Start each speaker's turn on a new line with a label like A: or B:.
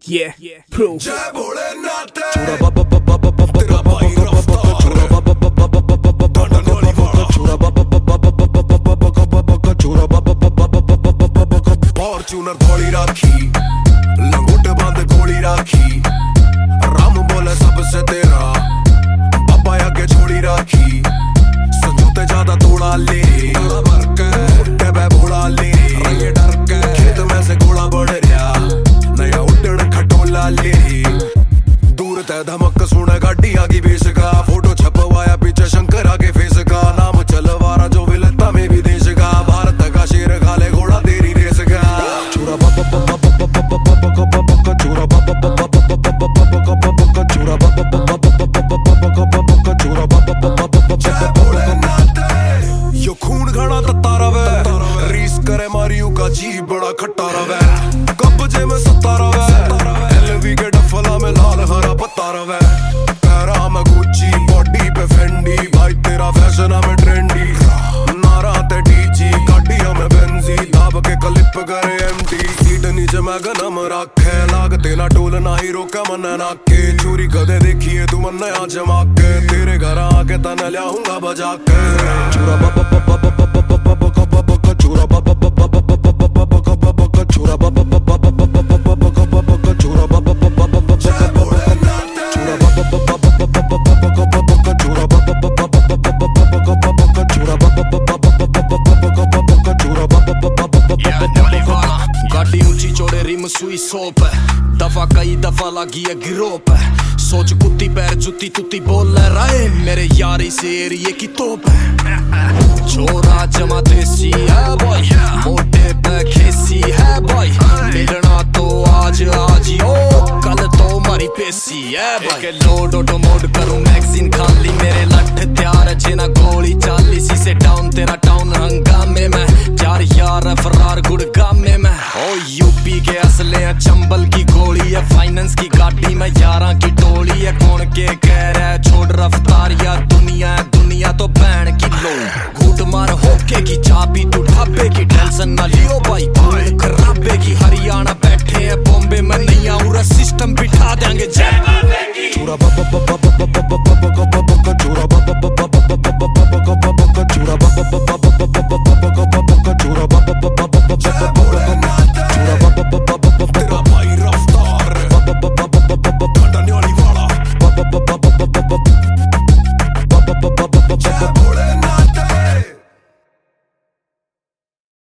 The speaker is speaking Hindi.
A: Yeah, proof.
B: जय भोलेनाथ फॉर्च्यूनर थोड़ी राखी लंगोट बांध गोली राखी राम बोले सबसे तेरा पापा आगे छोड़ी राखी संजूते ज्यादा तोड़ा ले भोला ले डर के खेत में से घोड़ा बढ़ रहा नया उड़न खटोला ले दूर तय धमक सुने गाड़ी आगे बेस का फोटो छपवाया पीछे शंकर आगे फेस का नाम चलवारा जो विलता में भी देश का भारत का शेर खाले घोड़ा तेरी रेस का चूरा यो खून घड़ा तत्ता रवे रीस करे मारियो का जी बड़ा खट्टा रवे कब्जे में सत्ता रवे एलवी के डफला में लाल हरा पत्ता रवे पैरा में गुच्ची बॉडी पे फेंडी भाई तेरा फैशन में ट्रेंडी नारा ते डीजी गाड़ियों में बेंजी दाब के क्लिप करे एमटी सीट नीचे मैं गनम रखे लागते ना टोल ना ही रोका मन नाके चोरी कदे देखिए तू मन नया जमा के तेरे घर आके तन लियाऊंगा बजा के चूरा
C: गाड़ी ऊंची चौड़े रिम सुई सोप है दफा कई दफा लगी है गिरोप है सोच कुत्ती पैर जुती तुती बोल रहे मेरे यारी से एरिए की तोप है छोरा जमा देसी है बॉय मोटे पे खेसी है बॉय मिलना तो आज ही ओ कल तो मारी पेसी है बॉय लोड ऑटो मोड करूं मैगजीन खाली मेरे लठ तैयार है ना गोली चाली सी से डाउन तेरा टाउन हंगामे में यार फरार गुड़गामे में ओ यूपी के असले हैं चंबल की गोली है फाइनेंस की गाड़ी में 11 की टोली है कौन के कह रहा है छोड़ रफ्तार या दुनिया है दुनिया तो बैन की लो घूट मार होके की चाबी तू ढाबे की टेंशन ना लियो